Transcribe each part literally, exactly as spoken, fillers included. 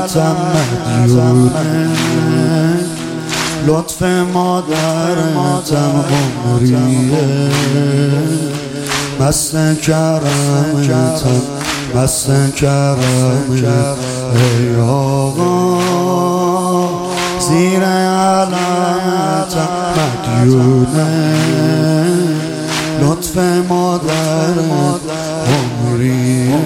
علامتم مدیونه، لطف مادرتم عمریه، مست کرمتم مست کرمت ای آقا، زیر علامتم مدیونه، لطف مادرت عمریه،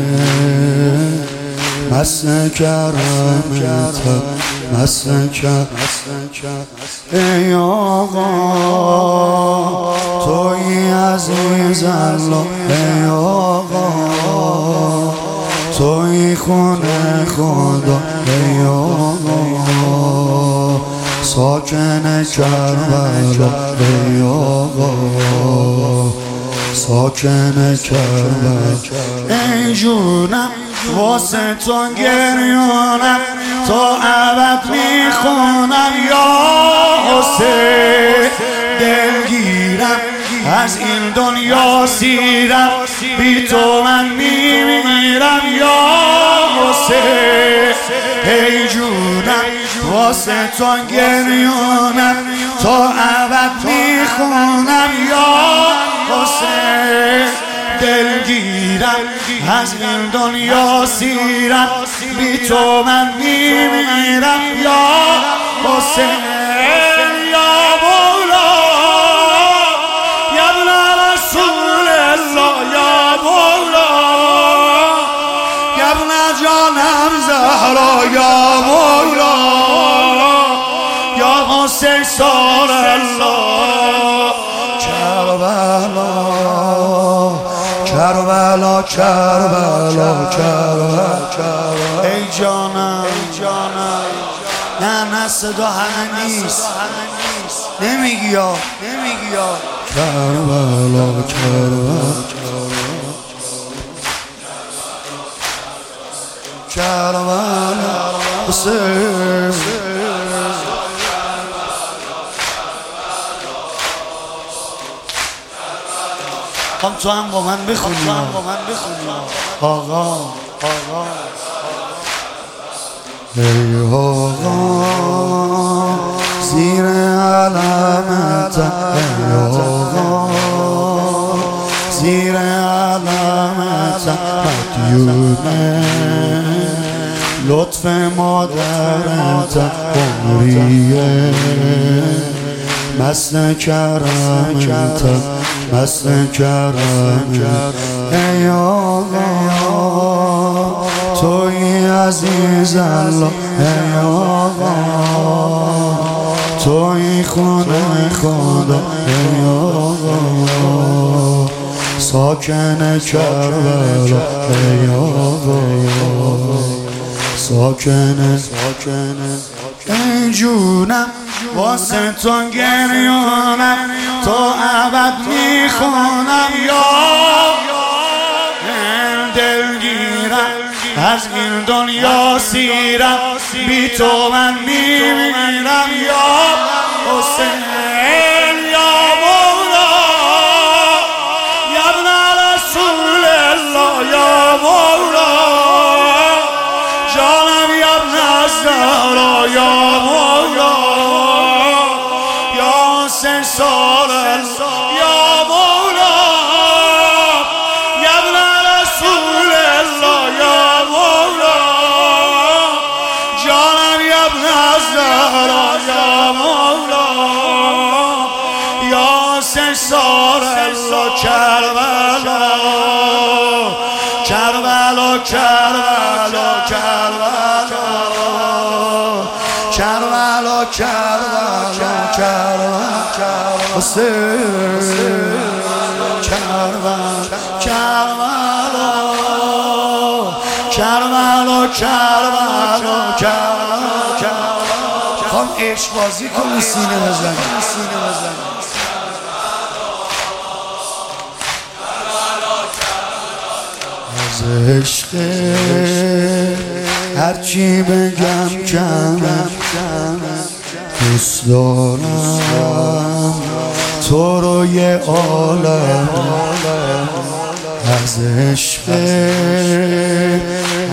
مست کرمتم مست کرمت ای آقا، توی عزیز الله ای آقا، توی خونه خدا ای آقا، ساکن کربلا ای آقا، ساکن کربلا ای جونم، واسه تو گریونم، تا ابد میخونم یا حسین، دلگیرم از این دنیا سیرم، بی تو من میمیرم یا حسین، ای جونم واسه تو گریونم، تا ابد میخونم یا حسین، دلگیرم از این دنیا سیرم، بی تو من میمیرم یا حسین، یا مولا یا ابن رسول الله، یا مولا یا ابن جانم زهرا، یا مولا یا حسین سار الله، کربلا کربلا کربلا کربلا ای جانم ای جانم، نه نه صدا همه نیست، نمیگی یا نمیگی یا کربلا کربلا کربلا حسین، خب تو هم با من بخونی، تو هم با من بخونی آقا آقا ای آقا، زیر علامتم ای آقا، زیر علامتم مدیونه، لطف مادرتم عمریه، مست کرمتم مست کرمت ای آقا، توی عزیز الله ای آقا، توی خونه خدا ای آقا، ساکن کربلا ای آقا، ساکن ساکن ای جونم واسه تو گریونم، تا ابد میخونم یا دلگیرم از این دنیا سیرم، بی تو من میمیرم یا حسین، یا مولا یا ابن رسول الله، یا مولا جانم یا ابن زهرا، یا مولا یا حسین سار الله، یا مولا یا ابن رسول الله، یا مولا جانم یا ابن زهرا، یا مولا یا حسین سار الله، کربلا کربلا کربلا کربلا کربلا کربلا کربلا حسین، کربلا کربلا کربلا کربلا کربلا خواهم عشق بازی کنی، سینه بزنی سینه بزنی از عشق هرچی بگم کم، دوست دارم تو رو یه عالم، از عشق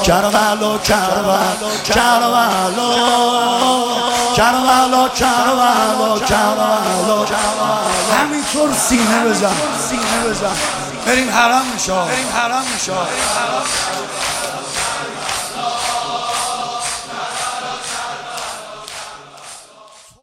کربلا کربلا کربلا کربلا کربلا کربلا همینطور سینه بزن سینه بزن بریم حرم میشه بریم حرم میشه